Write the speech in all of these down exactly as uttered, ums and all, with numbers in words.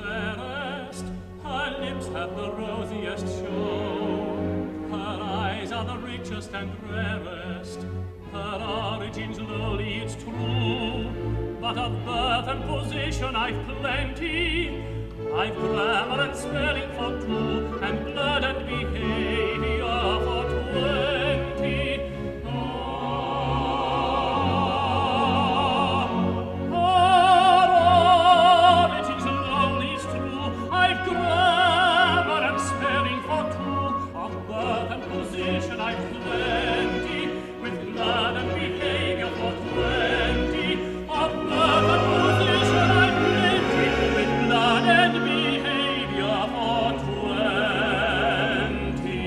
fairest, her lips have the rosiest show, her eyes are the richest and rarest, her origin's lowly, it's true, but of birth and position I've plenty. I've grammar and spelling for two, and blood and behavior for twenty. Ah, her origin's lowly, it's true, I've grammar and spelling for two, of birth and position I've plenty, with blood and behavior for twenty, of birth and position I've plenty, with blood and behavior for twenty.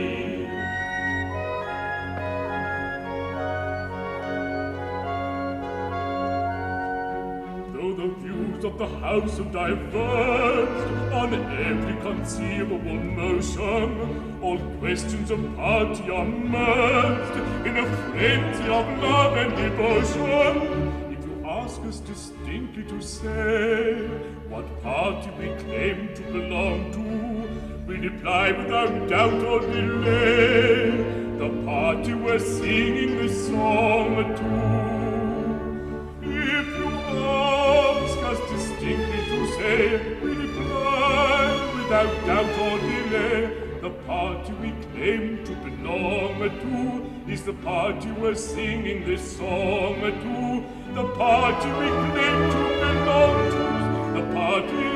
Though the views of the House have diverged on every conceivable motion, all questions of party are merged in a frenzy of love and devotion. If you ask us distinctly to say what party we claim to belong to, we reply without doubt or delay, the party we're singing this song to. If you ask us distinctly to say, we reply without doubt or delay, the party we claim to belong to is the party we're singing this song to. The party we claim to belong to, the party